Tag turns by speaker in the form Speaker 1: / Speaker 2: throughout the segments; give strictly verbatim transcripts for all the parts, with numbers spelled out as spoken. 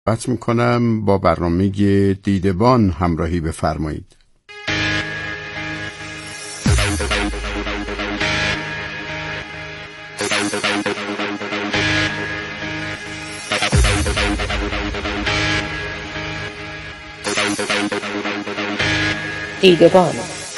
Speaker 1: دعوت میکنم با برنامه دیدبان همراهی بفرمایید.
Speaker 2: دیدبان.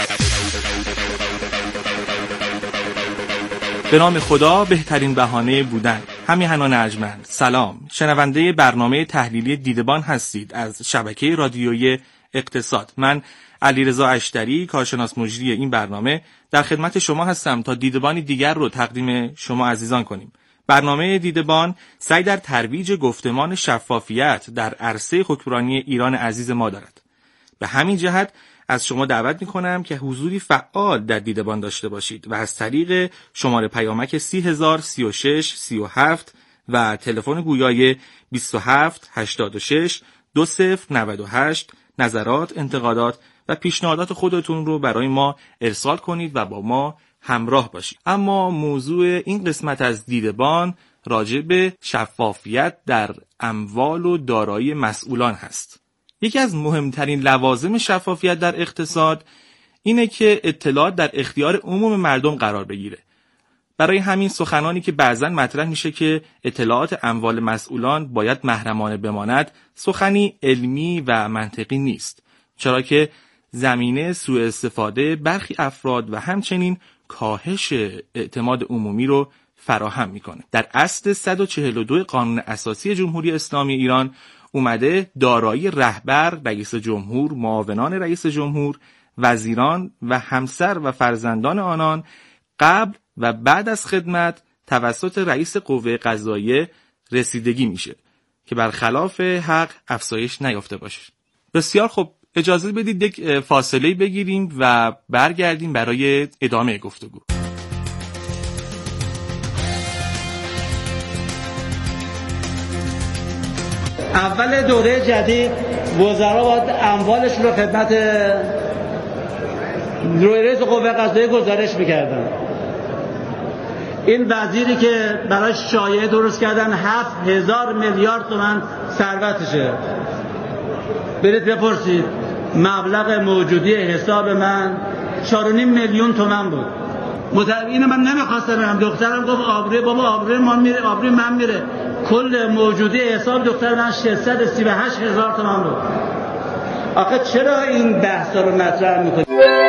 Speaker 3: به نام خدا، بهترین بهانه بودن. همیهنان ارجمند، سلام. شنونده برنامه تحلیلی دیدبان هستید از شبکه رادیویی اقتصاد. من علیرضا اشتری، کارشناس مجری این برنامه، در خدمت شما هستم تا دیدبانی دیگر رو تقدیم شما عزیزان کنیم. برنامه دیدبان سعی در ترویج گفتمان شفافیت در عرصه حکمرانی ایران عزیز ما دارد. به همین جهت از شما دعوت می‌کنم که حضوری فعال در دیدبان داشته باشید و از طریق شماره پیامک سی هزار سی و شش سی و هفت و تلفن گویای بیست و هفت هشتاد و شش دو صفر نود و هشت نظرات، انتقادات و پیشنهادات خودتون رو برای ما ارسال کنید و با ما همراه باشید. اما موضوع این قسمت از دیدبان راجع به شفافیت در اموال و دارایی مسئولان هست. یکی از مهمترین لوازم شفافیت در اقتصاد اینه که اطلاعات در اختیار عموم مردم قرار بگیره. برای همین سخنانی که بعضن مطرح میشه که اطلاعات اموال مسئولان باید محرمانه بماند، سخنی علمی و منطقی نیست، چرا که زمینه سوء استفاده برخی افراد و همچنین کاهش اعتماد عمومی رو فراهم میکنه. در اصل صد و چهل و دو قانون اساسی جمهوری اسلامی ایران اومده دارایی رهبر، رئیس جمهور، معاونان رئیس جمهور، وزیران و همسر و فرزندان آنان قبل و بعد از خدمت توسط رئیس قوه قضاییه رسیدگی میشه که برخلاف حق افزایش نیافته باشه. بسیار خب، اجازه بدید یک فاصله بگیریم و برگردیم برای ادامه گفتگو.
Speaker 4: اول دوره جدید وزرا باید اموالشون رو خدمت رئیس قوه قضاییه گزارش میکردن. این وزیری که برای شایعه درست کردن هفت هزار میلیارد تومان ثروتشه، برید بپرسید مبلغ موجودی حساب من چهار و نیم میلیون تومان بود. متأ... اینو من نمیخواستم برم، دخترم گفت آبروی بابا آبروی ما میره، آبروی من میره. کل موجودی حساب دختر من ششصد و سی و هشت هزار تومان بود. آخه چرا این بحثا رو مطرح میکنید؟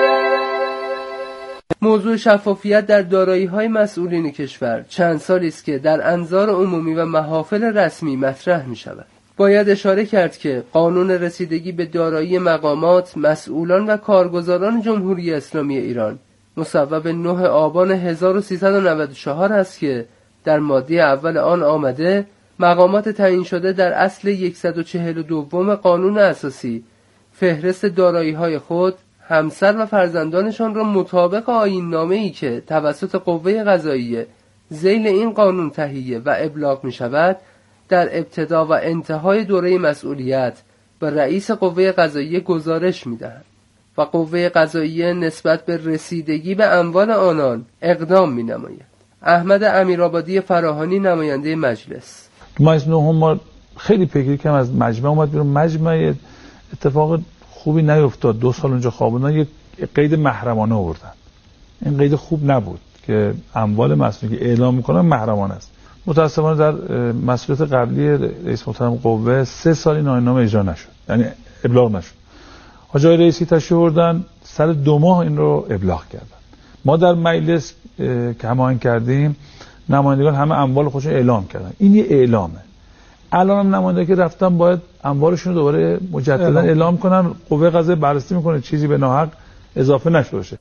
Speaker 5: موضوع شفافیت در دارایی‌های مسئولین کشور چند سالی است که در انظار عمومی و محافل رسمی مطرح می‌شود. باید اشاره کرد که قانون رسیدگی به دارایی مقامات، مسئولان و کارگزاران جمهوری اسلامی ایران مصوب نه آبان هزار و سیصد و نود و چهار است که در ماده اول آن آمده مقامات تعیین شده در اصل صد و چهل و دو قانون اساسی فهرست دارایی‌های خود، همسر و فرزندانشان را مطابق آیین‌نامه‌ای که توسط قوه قضاییه ذیل این قانون تهیه و ابلاغ می‌شود در ابتدا و انتهای دوره مسئولیت به رئیس قوه قضاییه گزارش می‌دهند و قوه قضاییه نسبت به رسیدگی به اموال آنان اقدام می‌نماید. احمد امیرآبادی فراهانی، نماینده مجلس:
Speaker 6: مجلس نهم ما خیلی فکر کردم از مجمع اومد بیرون. مجمع اتفاق خوبی نیفتاد. دو سال اونجا خوابوندن، یک قید محرمانه آوردن. این قید خوب نبود که اموال مسئولین که اعلام میکنن محرمانه است. متاسفانه در مسئولیت قبلی رئیس محترم قوه سه سال این آیین‌نامه اجرا نشد، یعنی ابلاغ نشد. حاجی رئیسی تشریف آوردن، سر دو ماه این رو ابلاغ کردن. ما در مجلس که هماهنگ کردیم، نمایندگان همه اموال خودشون اعلام کردن. این یه اعلامه. الان هم نماینده که رفتن باید اموالشون رو دوباره مجددا اعلام, اعلام کنن. قوه قضاییه بررسی میکنه چیزی به ناحق اضافه نشده باشه.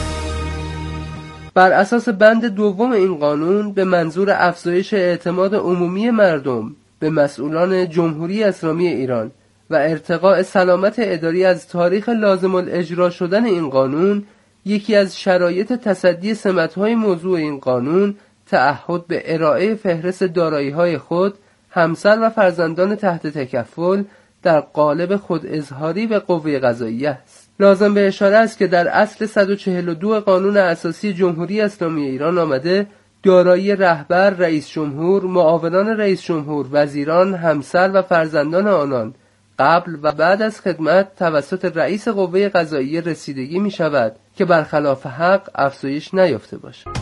Speaker 5: بر اساس بند دوم این قانون به منظور افزایش اعتماد عمومی مردم به مسئولان جمهوری اسلامی ایران و ارتقاء سلامت اداری از تاریخ لازم الاجرا شدن این قانون، یکی از شرایط تصدی سمت‌های موضوع این قانون تعهد به ارائه فهرست دارایی‌های خود، همسر و فرزندان تحت تکفل در قالب خود اظهاری به قوه قضاییه است. لازم به اشاره است که در اصل صد و چهل و دو قانون اساسی جمهوری اسلامی ایران آمده دارایی رهبر، رئیس جمهور، معاونان رئیس جمهور، وزیران، همسر و فرزندان آنان قبل و بعد از خدمت توسط رئیس قوه قضاییه رسیدگی می شود که برخلاف حق افزایش نیافته باشد.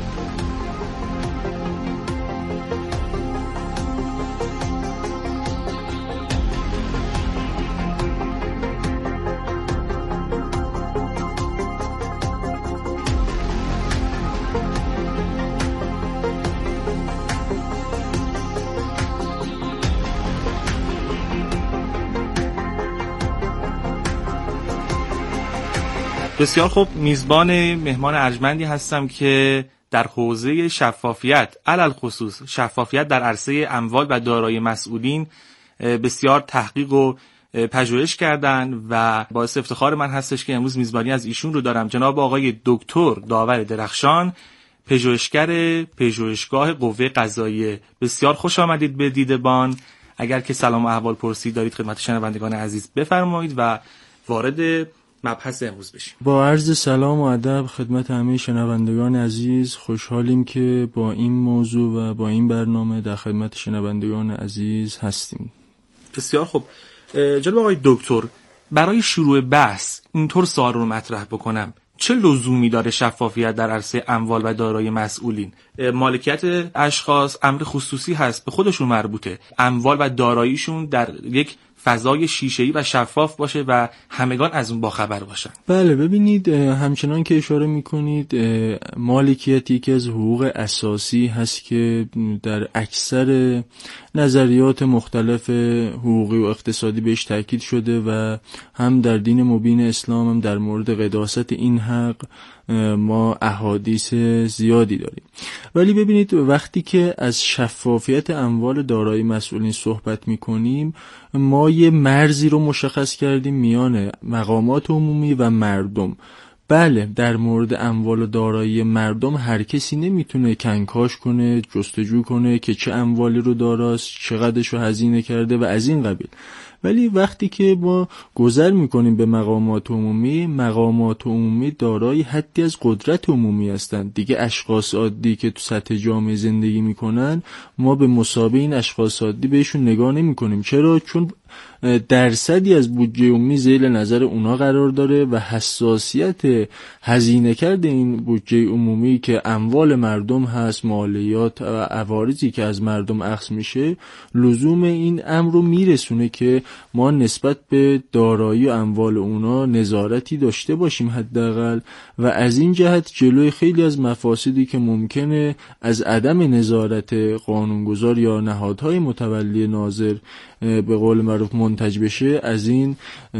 Speaker 3: بسیار خوب، میزبان مهمان ارجمندی هستم که در حوزه شفافیت، علل خصوص شفافیت در عرصه اموال و دارایی مسئولین بسیار تحقیق و پژوهش کردن و باعث افتخار من هستش که امروز میزبانی از ایشون رو دارم. جناب آقای دکتر داور درخشان، پژوهشگر پژوهشگاه قوه قضاییه. بسیار خوش آمدید به دیدبان. اگر که سلام و احوال پرسی دارید خدمت شنوندگان عزیز بفرمایید و وارد مبحث امروز بشیم.
Speaker 7: با عرض سلام و ادب خدمت همه شنوندگان عزیز، خوشحالیم که با این موضوع و با این برنامه در خدمت شنوندگان عزیز هستیم.
Speaker 3: بسیار خوب. جناب آقای دکتر، برای شروع بحث اینطور سوال رو مطرح بکنم: چه لزومی داره شفافیت در عرصه اموال و دارایی مسئولین؟ مالکیت اشخاص امر خصوصی هست، به خودشون مربوطه. اموال و داراییشون در یک فضای شیشه‌ای و شفاف باشه و همگان از اون باخبر باشن.
Speaker 7: بله، ببینید همچنان که اشاره میکنید مالکیت یکی از حقوق اساسی هست که در اکثر نظریات مختلف حقوقی و اقتصادی بهش تاکید شده و هم در دین مبین اسلام هم در مورد قداست این حق ما احادیث زیادی داریم. ولی ببینید وقتی که از شفافیت اموال دارایی مسئولین صحبت میکنیم، ما یه مرزی رو مشخص کردیم میان مقامات عمومی و مردم. بله، در مورد اموال و دارایی مردم هر کسی نمیتونه کنکاش کنه، جستجو کنه که چه اموالی رو داراست، چقدرش رو هزینه کرده و از این قبیل. ولی وقتی که ما گذر میکنیم به مقامات عمومی، مقامات عمومی دارای حدی از قدرت عمومی هستند. دیگه اشخاص عادی که تو سطح جامعه زندگی میکنن، ما به مثابه این اشخاص عادی بهشون نگاه نمیکنیم. چرا؟ چون درصدی از بودجه عمومی ذیل نظر اونا قرار داره و حساسیت هزینه کرده این بودجه عمومی که اموال مردم هست، مالیات و عوارضی که از مردم اخذ میشه، لزوم این امر رو میرسونه که ما نسبت به دارایی و اموال اونا نظارتی داشته باشیم حداقل، و از این جهت جلوی خیلی از مفاسدی که ممکنه از عدم نظارت قانونگذار یا نهادهای متولی ناظر به قول معروف منتج بشه، از این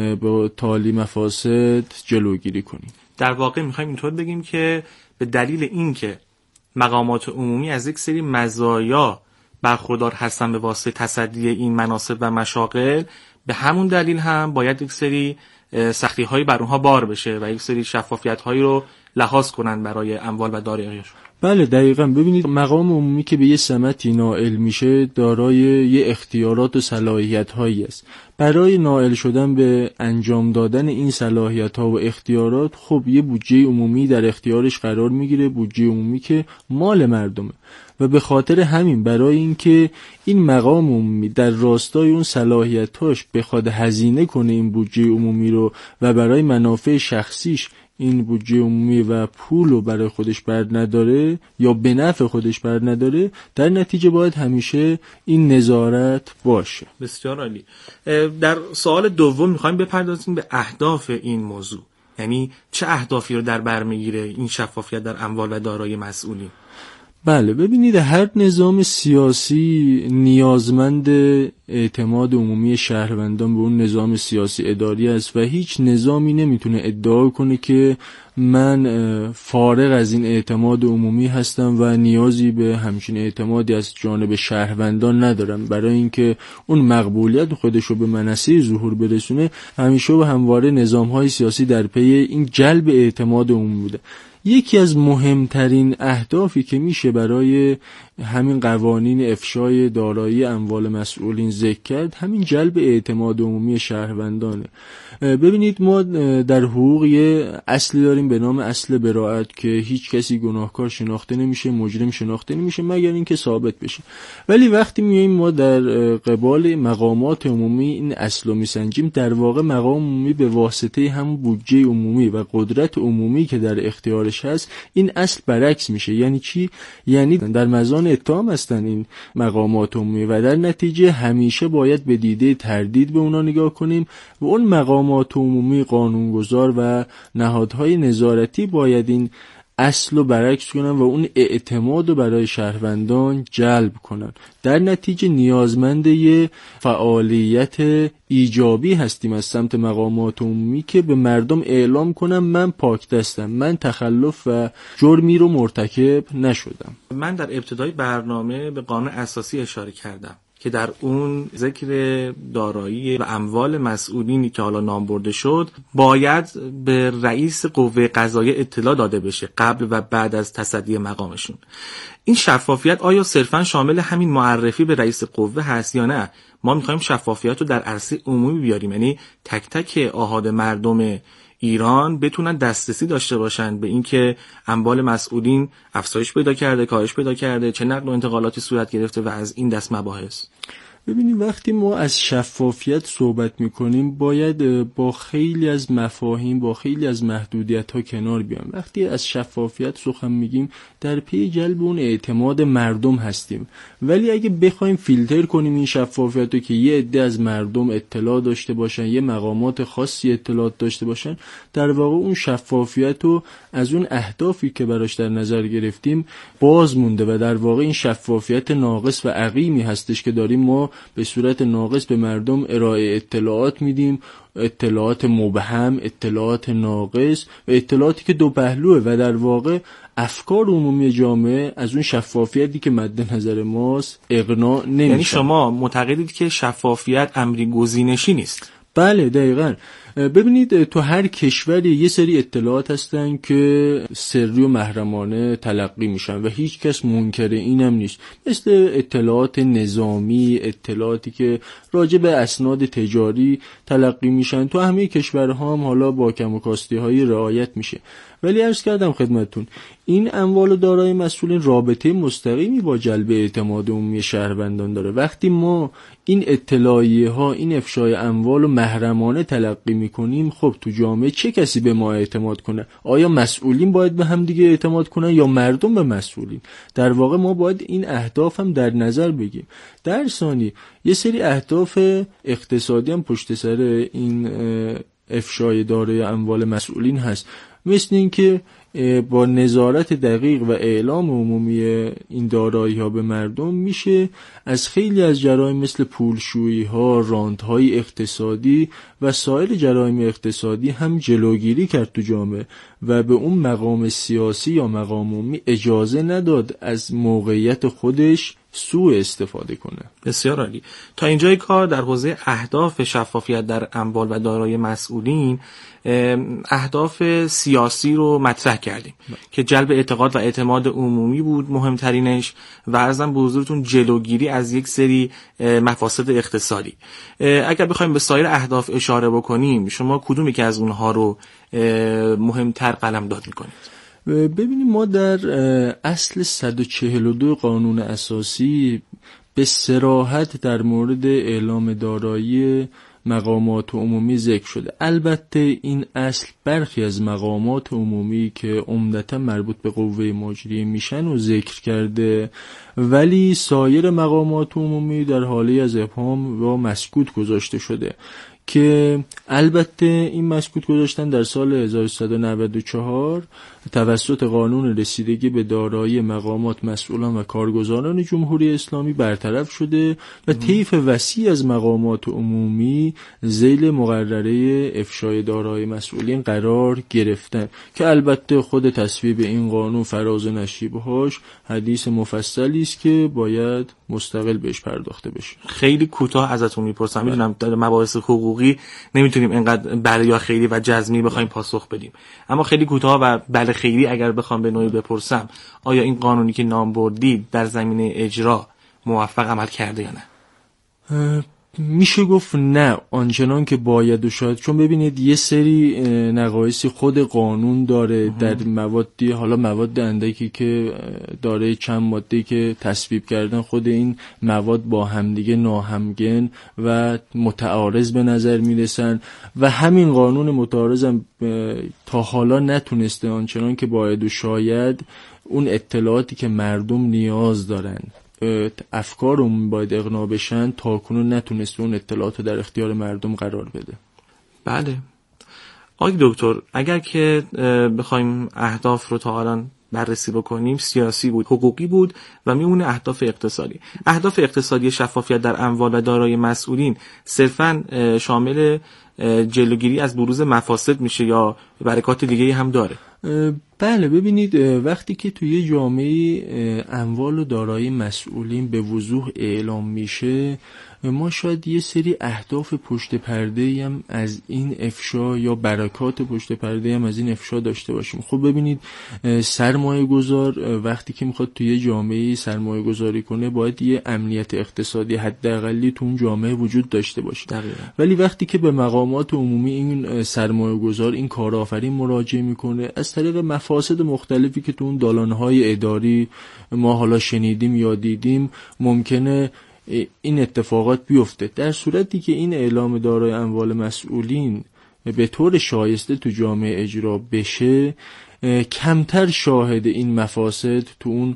Speaker 7: به تالی مفاسد جلوگیری کنیم.
Speaker 3: در واقع میخوایم اینطور بگیم که به دلیل اینکه مقامات عمومی از یک سری مزایا برخوردار هستن به واسطه تصدی این مناصب و مشاغل، به همون دلیل هم باید یک سری سختی هایی بر اونها بار بشه و یک سری شفافیت هایی رو لحاظ کنن برای اموال و داراییشون.
Speaker 7: بله دقیقاً. ببینید مقام عمومی که به یه سمتی نائل میشه دارای یه اختیارات و صلاحیت هایی است. برای نائل شدن به انجام دادن این صلاحیت ها و اختیارات، خب یه بودجه عمومی در اختیارش قرار میگیره، بودجه عمومی که مال مردمه، و به خاطر همین برای اینکه این مقام عمومی در راستای اون صلاحیتاش بخواد هزینه کنه این بودجه عمومی رو و برای منافع شخصیش این بودجه عمومی و پول رو برای خودش بر نداره یا به نفع خودش بر نداره، در نتیجه باید همیشه این نظارت باشه.
Speaker 3: بسیار عالی. در سوال دوم میخوایم بپردازیم به اهداف این موضوع، یعنی چه اهدافی رو در بر میگیره این شفافیت در اموال و دارایی مسئولین؟
Speaker 7: بله ببینید، هر نظام سیاسی نیازمند اعتماد عمومی شهروندان به اون نظام سیاسی اداری است و هیچ نظامی نمیتونه ادعا کنه که من فارغ از این اعتماد عمومی هستم و نیازی به همچین اعتمادی از جانب شهروندان ندارم. برای اینکه اون مقبولیت خودش رو به منصه ظهور برسونه، همیشه و همواره نظام‌های سیاسی در پی این جلب اعتماد عمومی بوده. یکی از مهمترین اهدافی که میشه برای همین قوانین افشای دارایی اموال مسئولین ذکر کرد همین جلب اعتماد عمومی شهروندانه. ببینید ما در حقوق یه اصلی داریم به نام اصل براءت که هیچ کسی گناهکار شناخته نمیشه، مجرم شناخته نمیشه مگر اینکه ثابت بشه. ولی وقتی میایم ما در قبال مقامات عمومی این اصل رو میسنجیم، در واقع مقام عمومی به واسطه همون بودجه عمومی و قدرت عمومی که در اختیارش هست این اصل برعکس میشه. یعنی چی؟ یعنی در مزان اتهام هستن این مقامات عمومی و در نتیجه همیشه باید به دیده تردید به اونا نگاه کنیم و اون مقامات عمومی، قانونگذار و نهادهای نظارتی باید این اصل رو برعکس کنن و اون اعتماد رو برای شهروندان جلب کنن. در نتیجه نیازمند یه فعالیت ایجابی هستیم از سمت مقامات عمومی که به مردم اعلام کنم من پاک دستم، من تخلف و جرمی رو مرتکب نشدم.
Speaker 3: من در ابتدای برنامه به قانون اساسی اشاره کردم که در اون ذکر دارایی و اموال مسئولینی که حالا نام برده شد باید به رئیس قوه قضاییه اطلاع داده بشه قبل و بعد از تصدی مقامشون. این شفافیت آیا صرفاً شامل همین معرفی به رئیس قوه هست یا نه؟ ما می‌خوایم شفافیت رو در عرصه عمومی بیاریم، یعنی تک تک آحاد مردم ایران بتونن دسترسی داشته باشن به اینکه اموال مسئولین افزایش پیدا کرده، کاهش پیدا کرده، چه نقل و انتقالاتی صورت گرفته و از این دست مباحث.
Speaker 7: ببینید وقتی ما از شفافیت صحبت میکنیم باید با خیلی از مفاهیم، با خیلی از محدودیت ها کنار بیایم. وقتی از شفافیت سخن میگیم در پی جلب اون اعتماد مردم هستیم، ولی اگه بخوایم فیلتر کنیم این شفافیت رو که یه عده از مردم اطلاع داشته باشن، یه مقامات خاصی اطلاعات داشته باشن، در واقع اون شفافیت رو از اون اهدافی که براش در نظر گرفتیم باز مونده و در واقع این شفافیت ناقص و عقیمی هستش که داریم ما به صورت ناقص به مردم ارائه اطلاعات میدیم، اطلاعات مبهم، اطلاعات ناقص و اطلاعاتی که دو پهلوه و در واقع افکار عمومی جامعه از اون شفافیتی که مد نظر ماست اقناع نمیشن.
Speaker 3: یعنی شما معتقدید که شفافیت امری گزینشی نیست؟
Speaker 7: بله دقیقاً. ببینید تو هر کشوری یه سری اطلاعات هستن که سری و محرمانه تلقی میشن و هیچ کس منکر اینم نیست، مثل اطلاعات نظامی، اطلاعاتی که راجع به اسناد تجاری تلقی میشن تو همه کشورها هم حالا با کم و کاستی های رعایت میشه. ولی عرض کردم خدمتتون این اموال و دارایی مسئولین رابطه مستقیمی با جلب اعتماد عمومی شهروندان داره. وقتی ما این اطلاعیه ها، این افشای اموال و محرمانه تلقی میکنیم، خب تو جامعه چه کسی به ما اعتماد کنه؟ آیا مسئولین باید به هم دیگه اعتماد کنن یا مردم به مسئولین؟ در واقع ما باید این اهداف هم در نظر بگیریم. در ثانی یه سری اهداف اقتصادی هم پشت سر این افشای دارایی اموال مسئولین هست، مثل این که با نظارت دقیق و اعلام عمومی این دارایی ها به مردم میشه از خیلی از جرایم مثل پولشویی ها، راندهای اقتصادی و سایر جرایم اقتصادی هم جلوگیری کرد تو جامعه و به اون مقام سیاسی یا مقام عمومی اجازه نداد از موقعیت خودش سوء استفاده کنه.
Speaker 3: بسیار عالی. تا اینجای کار در حوزه اهداف شفافیت در اموال و دارایی مسئولین اهداف سیاسی رو مطرح کردیم ب. که جلب اعتقاد و اعتماد عمومی بود مهمترینش و عرضم به حضورتون جلوگیری از یک سری مفاسد اقتصادی. اگر بخوایم به سایر اهداف اشاره بکنیم شما کدومی که از اونها رو مهمتر قلمداد میکنید؟
Speaker 7: ببینیم ما در اصل صد و چهل و دو قانون اساسی به صراحت در مورد اعلام دارایی مقامات عمومی ذکر شده. البته این اصل برخی از مقامات عمومی که عمدتا مربوط به قوه مجریه میشن و ذکر کرده، ولی سایر مقامات عمومی در حالی از ابهام و مسکوت گذاشته شده که البته این مسکوت گذاشتن در سال هزار و سیصد و نود و چهار توسط قانون رسیدگی به دارایی مقامات مسئولان و کارگزاران جمهوری اسلامی برطرف شده و طیف وسیع از مقامات عمومی ذیل مقرره افشای دارایی مسئولین قرار گرفتن که البته خود تصویب این قانون فراز و نشیبهاش حدیث مفصلی است که باید مستقل بهش پرداخته بشه.
Speaker 3: خیلی کوتاه ازتون میپرسم، میدونم در مباحث حقوقی حقوقی نمیتونیم اینقدر بله یا خیری و جزمی بخوایم پاسخ بدیم. اما خیلی کوتاه و بله خیری اگر بخوام به نوعی بپرسم، آیا این قانونی که نام بردید در زمینه اجرا موفق عمل کرده یا نه؟
Speaker 7: میشه گفت نه آنچنان که باید و شاید، چون ببینید یه سری نقایصی خود قانون داره در موادی، حالا مواد اندکی که داره چند ماده که تصویب کردن، خود این مواد با همدیگه ناهمگن و متعارض به نظر میرسن و همین قانون متعارض هم تا حالا نتونسته آنچنان که باید و شاید اون اطلاعاتی که مردم نیاز دارن، افکارمون باید اقناع بشن، تا کنون نتونست اون اطلاعات در اختیار مردم قرار بده.
Speaker 3: بله. آقای دکتر، اگر که بخوایم اهداف رو تا الان بررسی بکنیم، سیاسی بود، حقوقی بود و میمونه اهداف اقتصادی. اهداف اقتصادی شفافیت در اموال و دارایی مسئولین صرفاً شامل جلوگیری از بروز مفاسد میشه یا برکات دیگه هم داره؟
Speaker 7: بله، ببینید وقتی که توی جامعه اموال و دارایی مسئولین به وضوح اعلام میشه، ما شاید یه سری اهداف پشت پرده هم از این افشا یا برکات پشت پرده هم از این افشا داشته باشیم. خب ببینید سرمایه گذار وقتی که میخواد توی جامعه سرمایه گذاری کنه، باید یه امنیت اقتصادی حداقلی تو اون جامعه وجود داشته باشه. دقیقا. ولی وقتی که به مقامات عمومی این سرمایه گذار، این کارآفرین مراجعه میکنه، از طریق مفاسد مختلفی که تو اون دالانهای اداری ما حالا شنیدیم یا دیدیم، ممکنه این اتفاقات بیفته. در صورتی که این اعلام دارای اموال مسئولین به طور شایسته تو جامعه اجرا بشه، کمتر شاهد این مفاسد تو اون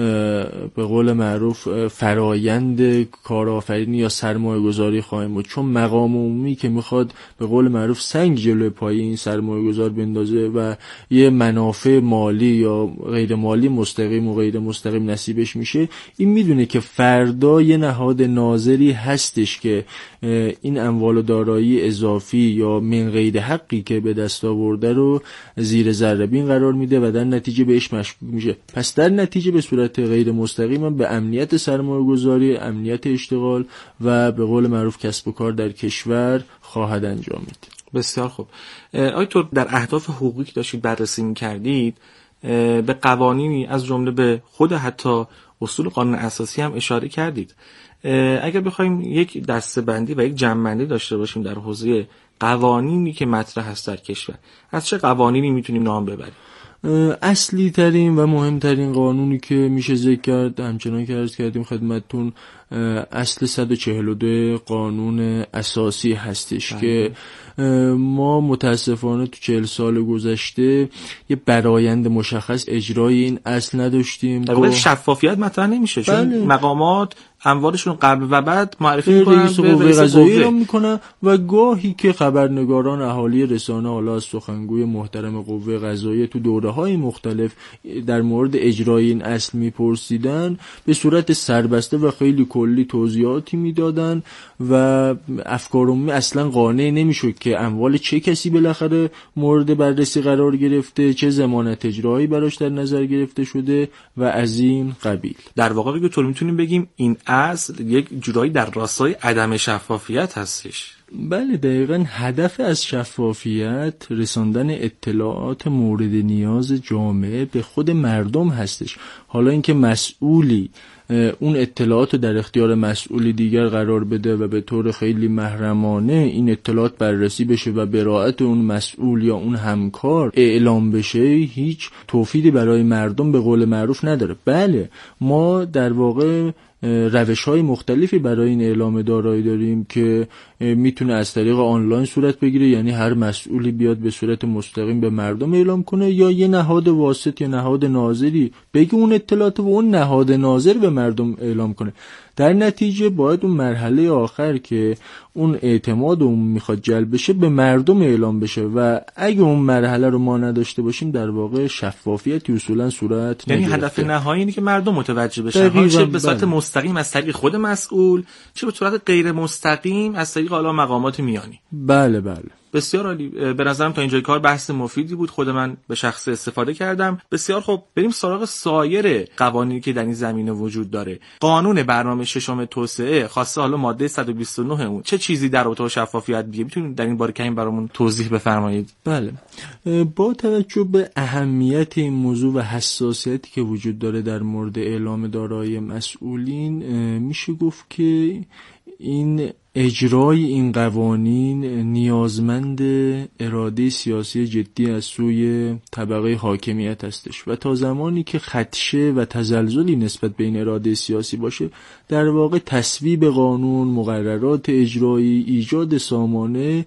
Speaker 7: به قول معروف فرایند کارآفرینی یا سرمایه گذاری خواهیم بود، چون مقام عمومی که میخواد به قول معروف سنگ جلوی پای این سرمایه گذار بندازه و یه منافع مالی یا غیر مالی مستقیم و غیر مستقیم نصیبش میشه، این میدونه که فردا یه نهاد ناظری هستش که این اموال و دارایی اضافی یا من غیر حقی که به دست آورده رو زیر ذره بین قرار میده و در نتیجه بهش مشکوک میشه. پس در نتیجه به صورت غیر مستقیم به امنیت سرمایه گذاری، امنیت اشتغال و به قول معروف کسب و کار در کشور خواهد انجامید.
Speaker 3: بسیار خوب. آیا تو در اهداف حقوقی که داشتید بررسی میکردید به قوانینی از جمله به خود حتی اصول قانون اساسی هم اشاره کردید. اگر بخوایم یک دسته‌بندی و یک جمع‌بندی داشته باشیم در حوزه قوانینی که مطرح هست در کشور، از چه قوانینی میتونیم نام ببریم؟
Speaker 7: اصلی ترین و مهمترین قانونی که میشه ذکر کرد، همچنان که عرض کردیم خدمتتون، اصل صد و چهل و دو قانون اساسی هستش. بله. که ما متاسفانه تو چهل سال گذشته یه برآیند مشخص اجرای این اصل نداشتیم.
Speaker 3: در واقع شفافیت مطرح نمیشه، چون بله. مقامات اموالشون قبل و بعد معرفی میکنن، رئیس قوه قضاییه رو
Speaker 7: میکنن و گاهی که خبرنگاران اهالی رسانه حالا از سخنگوی محترم قوه قضاییه تو دوره‌های مختلف در مورد اجرای این اصل میپرسیدن، به صورت سربسته و خیلی کلی توضیحاتی میدادن و افکار عمومی اصلا قانع نمیشد که اموال چه کسی بالاخره مورد بررسی قرار گرفته، چه ضمانت اجرایی براش در نظر گرفته شده و از این قبیل.
Speaker 3: در واقع دیگه طور میتونیم بگیم این اصل یک جورایی در راستای عدم شفافیت هستش.
Speaker 7: بله دقیقاً. هدف از شفافیت رساندن اطلاعات مورد نیاز جامعه به خود مردم هستش. حالا اینکه مسئولی اون اطلاعات رو در اختیار مسئولی دیگر قرار بده و به طور خیلی محرمانه این اطلاعات بررسی بشه و براءت اون مسئول یا اون همکار اعلام بشه، هیچ توفیری برای مردم به قول معروف نداره. بله ما در واقع روش‌های مختلفی برای این اعلام دارایی داریم که میتونه از طریق آنلاین صورت بگیره، یعنی هر مسئولی بیاد به صورت مستقیم به مردم اعلام کنه، یا یه نهاد واسط یا نهاد ناظری بگه اون اطلاعات و اون نهاد ناظر به مردم اعلام کنه. در نتیجه باید اون مرحله آخر که اون اعتماد اون میخواد جلب بشه به مردم اعلام بشه و اگه اون مرحله رو ما نداشته باشیم در واقع شفافیتی اصولا صورت
Speaker 3: نگرفته. یعنی هدف نهایی اینه که مردم متوجه بشن، چه به صورت مستقیم از طریق خود مسئول، چه به صورت غیر مستقیم از طریق حالا مقامات میانی.
Speaker 7: بله بله.
Speaker 3: بسیار عالی. به نظرم تا اینجای کار بحث مفیدی بود، خود من به شخص استفاده کردم. بسیار خب، بریم سراغ سایر قوانینی که در این زمینه وجود داره. قانون برنامه ششم توسعه خاصه حالا ماده صد و بیست و نه اون چه چیزی در اتاق شفافیت میگه؟ میتونید در این باره کمی برامون توضیح بفرمایید؟
Speaker 7: بله، با توجه به اهمیت این موضوع و حساسیتی که وجود داره در مورد اعلام دارایی مسئولین، میشه گفت که این اجرای این قوانین نیازمند اراده سیاسی جدی از سوی طبقه حاکمیت هستش و تا زمانی که خدشه و تزلزلی نسبت به این اراده سیاسی باشه، در واقع تصویب قانون، مقررات اجرایی، ایجاد سامانه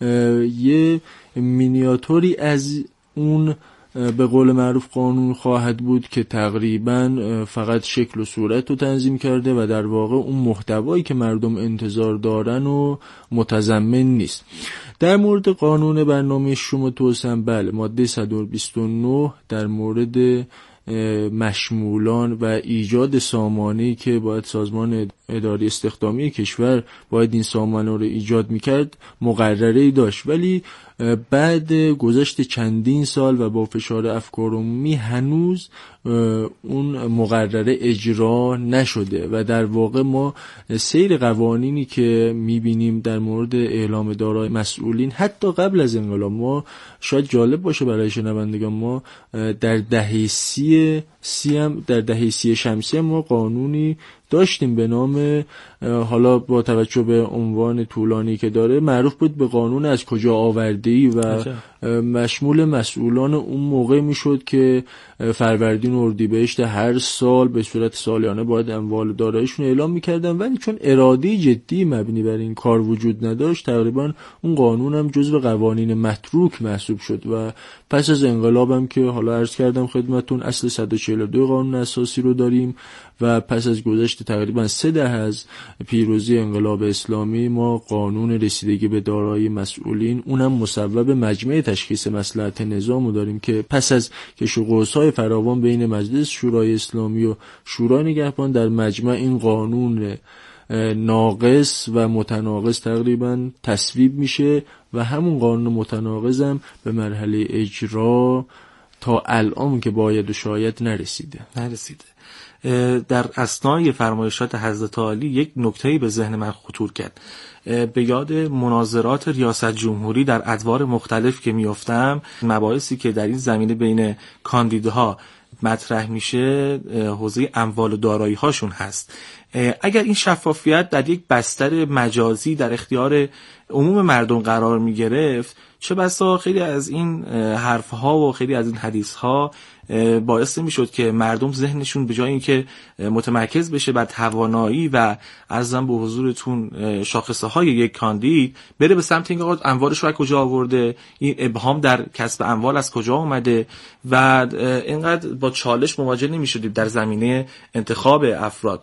Speaker 7: یه مینیاتوری از اون به قول معروف قانون خواهد بود که تقریبا فقط شکل و صورت رو تنظیم کرده و در واقع اون محتوایی که مردم انتظار دارن و متضمن نیست. در مورد قانون برنامه ششم توسعه، بله، ماده صد و بیست و نه در مورد مشمولان و ایجاد سامانه‌ای که باید سازمان اداری استخدامی کشور باید این سامانه رو ایجاد میکرد مقرره‌ای داشت، ولی بعد گذشت چندین سال و با فشار افکار عمومی هنوز اون مقرره اجرا نشده و در واقع ما سیر قوانینی که میبینیم در مورد اعلام دارایی مسئولین حتی قبل از انقلاب، ما شاید جالب باشه برای شنوندگان، ما در دهه سی سیم در دهه سی شمسی ما قانونی داشتیم به نام، حالا با توجه به عنوان طولانی که داره، معروف بود به قانون از کجا آورده‌ای و مشمول مسئولان اون موقع میشد که فروردین و اردیبهشت هر سال به صورت سالیانه باید اموال داراییشون اعلام میکردن، ولی چون اراده جدی مبنی بر این کار وجود نداشت، تقریبا اون قانون هم جزو قوانین متروک محسوب شد و پس از انقلاب هم که حالا عرض کردم خدمتون اصل صد و چهل و دو قانون اساسی رو داریم و پس از گذشت تقریبا سه دهه از پیروزی انقلاب اسلامی ما قانون رسیدگی به دارایی مسئولین، اونم مصوب مجمع تشخیص مصلحت نظام رو داریم که پس از کش و قوس‌های فراوان بین مجلس شورای اسلامی و شورای نگهبان در مجمع این قانون ناقص و متناقض تقریبا تصویب میشه و همون قانون متناقض هم به مرحله اجرا تا الان که باید و شاید نرسیده
Speaker 3: نرسیده در اثنای فرمایشات حضرت عالی یک نکته‌ای به ذهن من خطور کرد. به یاد مناظرات ریاست جمهوری در ادوار مختلف که میافتم، مباحثی که در این زمینه بین کاندیداها مطرح میشه حوزه اموال و دارایی هاشون هست. اگر این شفافیت در یک بستر مجازی در اختیار عموم مردم قرار می گرفت، چه بسا خیلی از این حرفها و خیلی از این حدیثها باعث می شد که مردم ذهنشون به جای اینکه متمرکز بشه بر توانایی و عرضم به حضورتون شاخصه های یک کاندید، بره به سمت اینکه آقا اموالش رو از کجا آورده، این ابهام در کسب اموال از کجا اومده و اینقدر با چالش مواجه نمی شدید در زمینه انتخاب افراد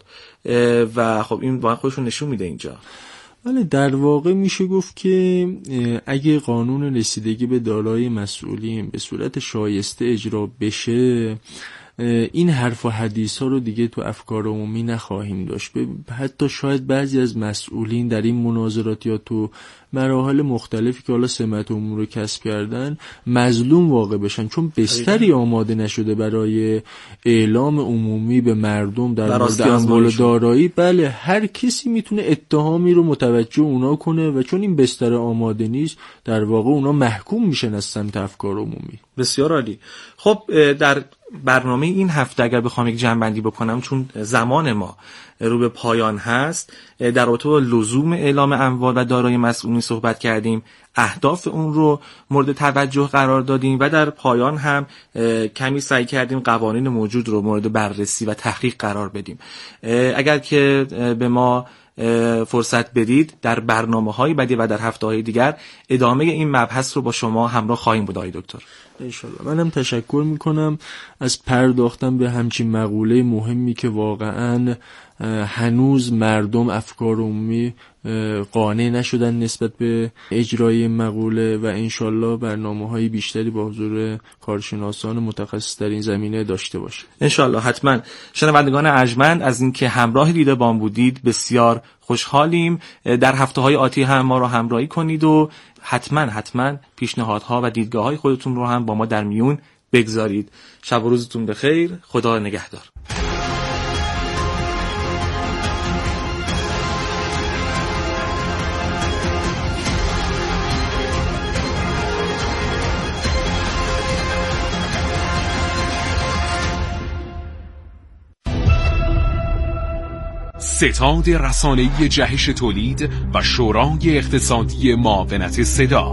Speaker 3: و خب این واقعا خودشون نشون میده اینجا.
Speaker 7: ولی در واقع میشه گفت که اگه قانون رسیدگی به دارایی مسئولین به صورت شایسته اجرا بشه، این حرف و حدیث ها رو دیگه تو افکار عمومی نخواهیم داشت. حتی شاید بعضی از مسئولین در این مناظرات یا تو مراحل مختلفی که حالا سمت عمومی رو کسب کردن مظلوم واقع بشن، چون بستری آماده نشده برای اعلام عمومی به مردم در مورد اموال و دارایی. بله، هر کسی میتونه اتهامی رو متوجه اونا کنه و چون این بستر آماده نیست، در واقع اونا محکوم میشن از سمت افکار عمومی.
Speaker 3: بسیار عالی. خب در برنامه این هفته اگر بخوام یک جمع‌بندی بکنم، چون زمان ما رو به پایان هست، در رابطه با لزوم اعلام اموال و دارایی مسئولین صحبت کردیم، اهداف اون رو مورد توجه قرار دادیم و در پایان هم کمی سعی کردیم قوانین موجود رو مورد بررسی و تحقیق قرار بدیم. اگر که به ما فرصت بدید در برنامه‌های بعدی و در هفته‌های دیگر ادامه این مبحث رو با شما همراه خواهیم بود آقای دکتر.
Speaker 7: انشالله. منم تشکر میکنم از پرداختن به همچین مقوله مهمی که واقعاً هنوز مردم افکار عمومی قانع نشدن نسبت به اجرای مقوله و انشالله برنامه‌های بیشتری با حضور کارشناسان متخصص در این زمینه داشته باشه.
Speaker 3: انشالله. حتما. شنوندگان ارجمند، از اینکه همراه دیدبان بودید بسیار خوشحالیم. در هفته‌های آتی هم ما رو همراهی کنید و حتما حتما پیشنهادها و دیدگاه‌های خودتون رو هم با ما در میون بگذارید. شب و روزتون بخیر. خدا نگهدار.
Speaker 8: ستاد رسانه‌ای جهش تولید و شورای اقتصادی معاونت صدا.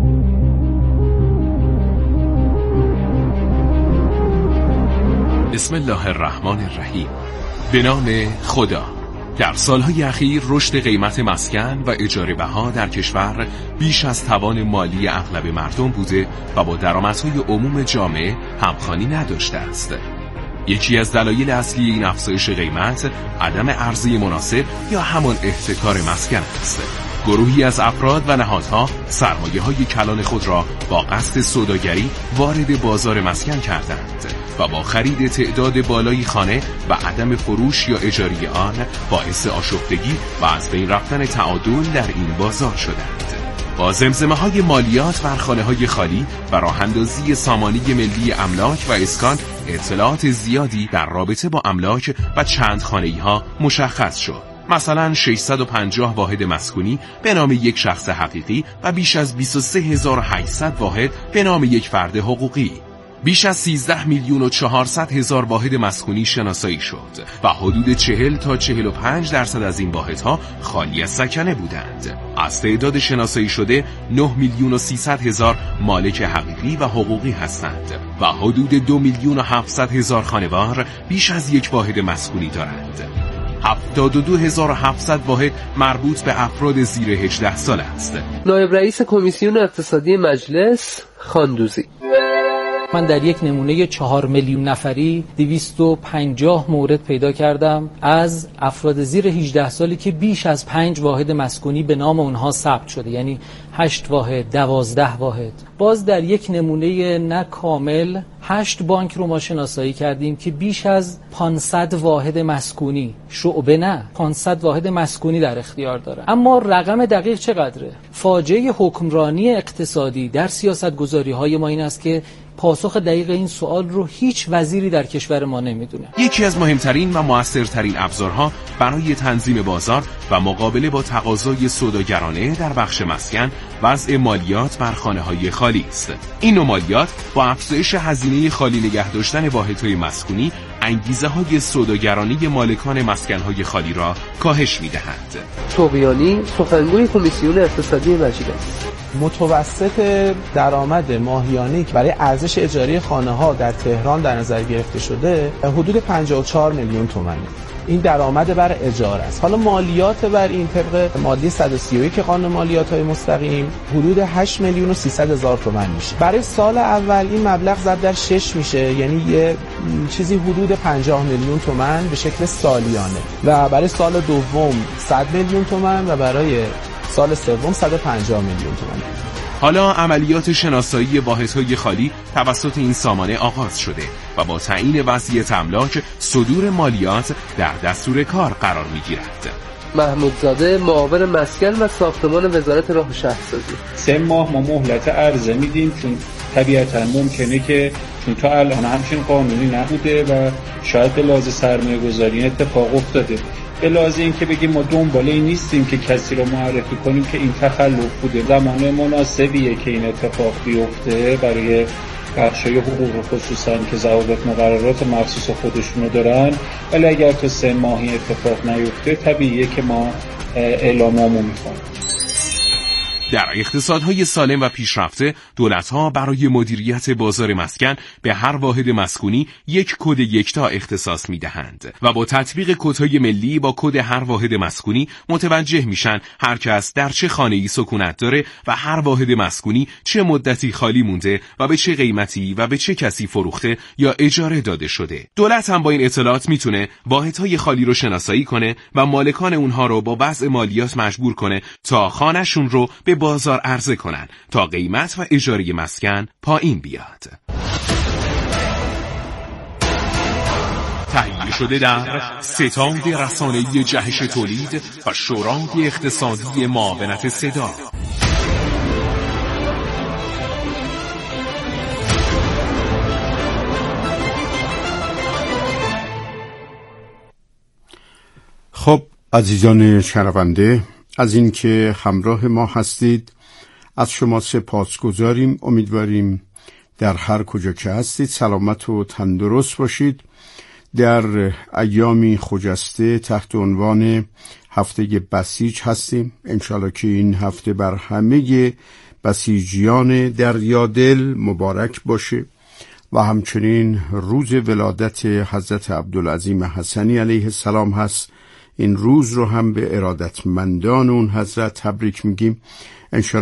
Speaker 8: بسم الله الرحمن الرحیم. به نام خدا. در سالهای اخیر رشد قیمت مسکن و اجاره بها در کشور بیش از توان مالی اغلب مردم بوده و با درآمدهای عموم جامعه همخوانی نداشته است. یکی از دلایل اصلی این افزایش قیمت عدم عرضه مناسب یا همان احتکار مسکن است. گروهی از افراد و نهادها سرمایه‌های کلان خود را با قصد سوداگری وارد بازار مسکن کردند و با خرید تعداد بالایی خانه و عدم فروش یا اجاره آن باعث آشفتگی و از بین رفتن تعادل در این بازار شدند. با زمزمه‌های مالیات بر خانه‌های خالی و راه‌اندازی سامانه ملی املاک و اسکان اطلاعات زیادی در رابطه با املاک و چند خانه‌ای‌ها مشخص شد. مثلا ششصد و پنجاه واحد مسکونی به نام یک شخص حقیقی و بیش از بیست و سه هزار و هشتصد واحد به نام یک فرد حقوقی. بیش از سیزده میلیون و چهارصد هزار واحد مسکونی شناسایی شد و حدود چهل تا چهل و پنج درصد از این واحدها خالی از سکنه بودند. از تعداد شناسایی شده نه میلیون و سیصد هزار مالک حقیقی و حقوقی هستند و حدود دو میلیون و هفتصد هزار خانوار بیش از یک واحد مسکونی دارند. هفتاد و دو هزار و هفتصد واحد مربوط به افراد زیر هجده سال است.
Speaker 5: نایب رئیس کمیسیون اقتصادی مجلس خاندوزی:
Speaker 9: من در یک نمونه چهار میلیون نفری دویست و پنجاه مورد پیدا کردم از افراد زیر هجده سالی که بیش از پنج واحد مسکونی به نام اونها ثبت شده، یعنی هشت واحد، دوازده واحد. باز در یک نمونه نه کامل هشت بانک رو ما شناسایی کردیم که بیش از پانصد واحد مسکونی، شعبه نه، پانصد واحد مسکونی در اختیار داره. اما رقم دقیق چقدره؟ فاجعه حکمرانی اقتصادی در سیاست‌گذاری‌های ما این است که پاسخ دقیق این سوال رو هیچ وزیری در کشور ما نمیدونه.
Speaker 8: یکی از مهمترین و مؤثرترین ابزارها برای تنظیم بازار و مقابله با تقاضای سوداگرانه در بخش مسکن وضع مالیات بر خانه‌های خالی است. این نوع مالیات با افزایش هزینه خالی نگه داشتن واحدهای مسکونی انگیزه‌های سوداگرانه مالکان مسکن‌های خالی را کاهش می‌دهند.
Speaker 5: طغیانی، سخنگوی کمیسیون اقتصادی مجلس:
Speaker 10: متوسط درآمد ماهیانه‌ای که برای ارزش اجاره خانه‌ها در تهران در نظر گرفته شده حدود پنجاه و چهار میلیون تومانه. این درآمد بر اجاره است. حالا مالیات بر این طبق ماده صد و سی و یک قانون مالیات‌های مستقیم حدود هشت میلیون و سیصد هزار تومان میشه. برای سال اول این مبلغ ضرب در شش میشه، یعنی یه چیزی حدود پنجاه میلیون تومان به شکل سالیانه و برای سال دوم صد میلیون تومان و برای سال سوم صد و پنجاه میلیون تومان.
Speaker 8: حالا عملیات شناسایی واحدهای خالی توسط این سامانه آغاز شده و با تعیین وضعیت املاک صدور مالیات در دستور کار قرار می‌گیرد.
Speaker 5: محمودزاده، معاون مسکن و ساختمان وزارت راه و شهرسازی:
Speaker 11: سه ماه ما مهلت عرضه میدیم، چون طبیعتاً ممکنه که چون تا الان همچین قانونی نبوده و شاید به لحاظ سرمایه گذاری اتفاق افتاده. به لحاظ این که بگیم ما دنبال این نیستیم که کسی رو معرفی کنیم که این تخلف بوده. زمان مناسبیه که این اتفاق بیفته برای بخشای حقوق خصوصاً که ضوابط مقررات مخصوص خودشونو دارن، ولی اگر تا سه ماهی اتفاق نیفته طبیعیه که ما اعلام عمومی کنیم.
Speaker 8: در اقتصادهای سالم و پیشرفته دولت‌ها برای مدیریت بازار مسکن به هر واحد مسکونی یک کد یکتا اختصاص می‌دهند و با تطبیق کدهای ملی با کد هر واحد مسکونی متوجه میشن هر کس در چه خانه‌ای سکونت داره و هر واحد مسکونی چه مدتی خالی مونده و به چه قیمتی و به چه کسی فروخته یا اجاره داده شده. دولت هم با این اطلاعات میتونه واحدهای خالی رو شناسایی کنه و مالکان اونها رو با وضع مالیات مجبور کنه تا خانه‌شون رو به بازار عرضه کنن تا قیمت و اجاره مسکن پایین بیاد. تهیه شده در ستاد رسانه‌ای جهش تولید و شورای اقتصادی معاونت صدا.
Speaker 1: خب عزیزان شنونده، از اینکه همراه ما هستید از شما سپاسگزاریم. امیدواریم در هر کجا که هستید سلامت و تندرست باشید. در ایامی خجسته تحت عنوان هفته بسیج هستیم. انشالله که این هفته بر همه بسیجیان دریادل مبارک باشه و همچنین روز ولادت حضرت عبدالعظیم حسنی علیه السلام هست. این روز رو هم به ارادتمندان اون حضرت تبریک میگیم. انشالله